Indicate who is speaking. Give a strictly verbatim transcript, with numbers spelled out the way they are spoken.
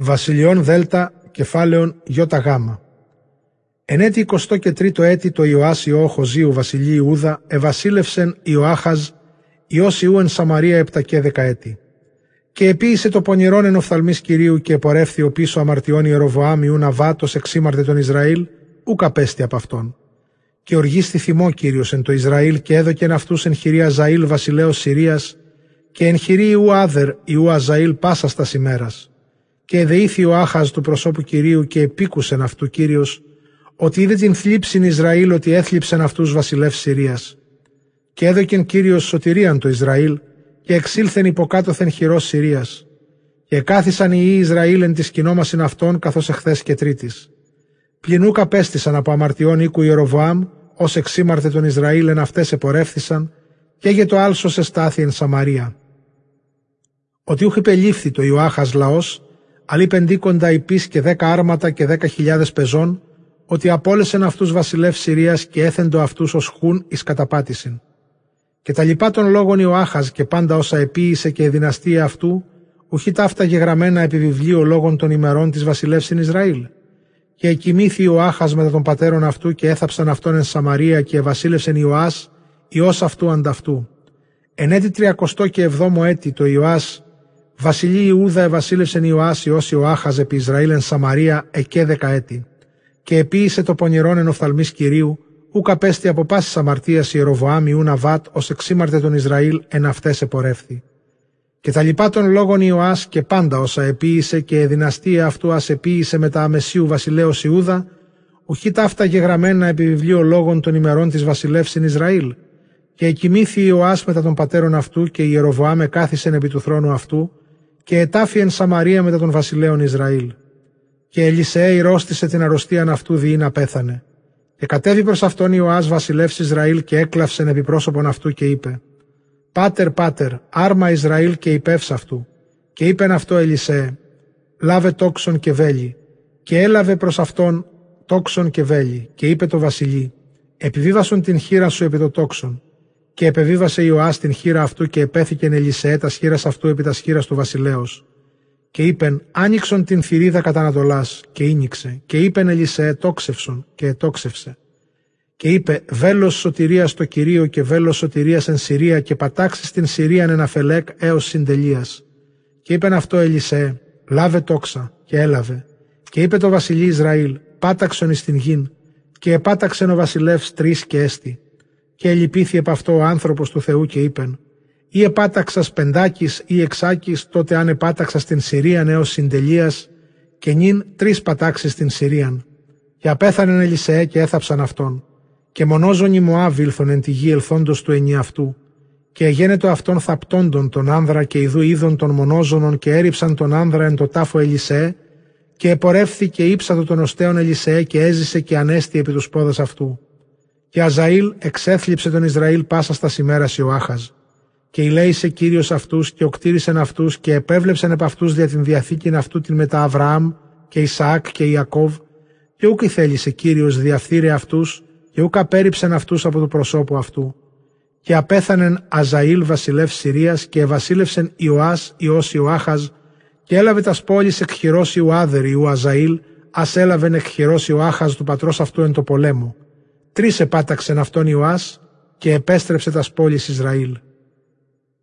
Speaker 1: Βασιλειών Δέλτα, κεφάλαιον Ιώτα Γάμα. Εν έτη εικοστό και τρίτο έτη το Ιωάς Ιώ Χοζίου βασιλείου Ιούδα εβασίλευσεν Ιωάχαζ Υιός Ιού εν Σαμαρία επτά και δέκα έτη. Και επίησε το πονηρόν εν οφθαλμής Κυρίου και επορεύθη ο πίσω αμαρτιών Ιεροβοάμ Ιού Ναβάτος εξήμαρτε τον Ισραήλ, ούκ απέστη από αυτόν. Και οργίστη θυμό Κύριος εν το Ισραήλ και έδωκεν αυτούς εν χειρία Ζαήλ βασιλέως Συρίας και εν χειρή Ιού Άδερ Ιού Αζαήλ πάσας τας ημέρας. Και εδεήθη ο Άχαζ του προσώπου Κυρίου και επίκουσεν αυτού Κύριος, ότι είδε την θλίψην Ισραήλ ότι έθλιψεν αυτούς βασιλεύς Συρίας. Και έδωκεν Κύριος σωτηρίαν το Ισραήλ και εξήλθεν υποκάτωθεν χειρός Συρίας. Και κάθισαν οι ιοί Ισραήλ εν της κοινόμασιν αυτών καθώς εχθές και τρίτης. Πλην ούκ απέστησαν από αμαρτιών οίκου Ιεροβοάμ, ως εξήμαρτε τον Ισραήλ εν αυτές επορεύθησαν, και για το άλσος εστάθη εν Σαμαρία. Ότι ούχ υπελήφθη το Ιωάχας λαός, αλλή πεντήκοντα υπείς και δέκα άρματα και δέκα χιλιάδες πεζών, ότι απόλεσεν αυτούς βασιλεύς Συρίας και έθεντο αυτούς ως χούν εις καταπάτησιν. Και τα λοιπά των λόγων Ιωάχας και πάντα όσα επίησε και η δυναστεία αυτού, ουχή ταύτα γεγραμμένα επί βιβλίο λόγων των ημερών της βασιλεύσιν Ισραήλ. Και εκοιμήθη Ιωάχας μετά των πατέρων αυτού και έθαψαν αυτόν εν Σαμαρία και ευασίλευσεν Ιωάς, Υιός αυτού ανταυτού. Εν έτη τριακοστό και εβδόμο έτη το Ιωάς, βασιλεί Ιούδα ευασίλευσεν Ιωάς Υιός Ιωάχας επί Ισραήλ εν Σαμαρία εκέ δέκα έτη. Και επίησε το πονηρόν εν οφθαλμής Κυρίου, ούκ απέστη από πάσης αμαρτίας Ιεροβοάμ Ιού Ναβάτ, ως εξήμαρτε τον Ισραήλ εν αυτές επορεύθη. Και τα λοιπά των λόγων Ιωάς και πάντα όσα επίησε και η δυναστεία αυτού ας επίησε μετά αμεσίου βασιλέως Ιούδα, ουχή ταύτα γεγραμμένα επί βιβλίο λόγων των ημερών της βασιλεύσιν Ισραήλ. Και εκοιμήθη Ιωάς μετά των πατέρων αυτού και Ιεροβοάμ εκάθισεν επί του θρόνου αυτού, και ετάφη εν Σαμαρία μετά των βασιλέων Ισραήλ. Και Ελισεέ ηρώστησε την αρρωστίαν αυτού διεί να πέθανε. Και κατέβη προς αυτόν Ιωάς βασιλεύς Ισραήλ και έκλαυσεν επί πρόσωπον αυτού και είπε: Πάτερ, πάτερ, άρμα Ισραήλ και υπεύς αυτού. Και είπεν αυτό Ελισεέ: Λάβε τόξον και βέλη. Και έλαβε προς αυτόν τόξον και βέλη. Και είπε το βασιλεί: Επιβίβασον την χείρα σου επί το τόξον. Και επεβίβασε Ιωάς την χείρα αυτού και επέθηκεν Ελισεέ τας χείρας αυτού επί τας χείρας του βασιλέως. Και είπεν: Άνοιξον την θηρίδα κατά Ανατολάς, και ήνιξε. Και είπεν Ελισεέ: Τόξευσον, και ετόξευσε. Και είπε: Βέλος σωτηρίας στο Κυρίο και βέλος σωτηρίας εν Συρία, και πατάξεις την Συρίαν εν Αφελέκ έως συντελείας. Και είπεν αυτό Ελισεέ: Λάβε τόξα, και έλαβε. Και είπε το βασιλεί Ισραήλ: Πάταξον εις την γην. Και επάταξεν ο βασιλεύς τρεις και έστη. Και ελυπήθη επ' αυτό ο άνθρωπος του Θεού και είπεν: Ή επάταξας πεντάκης ή εξάκης, τότε αν επάταξας την Συρίαν έως συντελείας, και νυν τρεις πατάξεις την Συρίαν. Και απέθανεν Ελισεέ και έθαψαν αυτόν. Και μονόζωνοι Μωάβ ήλθον εν τη γη ελθόντος του ενιαυτού. Και εγένετο αυτόν θαπτόντων τον άνδρα και ιδού είδων των μονόζωνων και έριψαν τον άνδρα εν το τάφο Ελισεέ. Και επορεύθη και ύψατο τον οστέον Ελισεέ και έζησε και ανέστη επί τους πόδας αυτού. Και Αζαήλ εξέθλιψε τον Ισραήλ πάσα στα ημέρας Ιωάχαζ. Και ηλέησε Κύριος αυτούς και οκτήρισεν αυτούς και επέβλεψεν επ' αυτούς δια την διαθήκην αυτού την μετά Αβραάμ και Ισαάκ και Ιακώβ. Και ούκ ηθέλησε Κύριος διαφθείρε αυτούς και ούκ απέρριψεν αυτούς από το προσώπου αυτού. Και απέθανεν Αζαήλ βασιλεύς Συρίας και ευασίλευσεν Ιωάς Υιός Ιωάχαζ και έλαβε τας πόλεις εκ χειρός Ιουάδερ Ιού Αζαήλ, ας έλαβεν εκ χειρός Ιωάχαζ του πατρός αυτού εν το πολέμο. Τρεις επάταξεν αυτόν Ιωάς και επέστρεψε τας πόλεις Ισραήλ.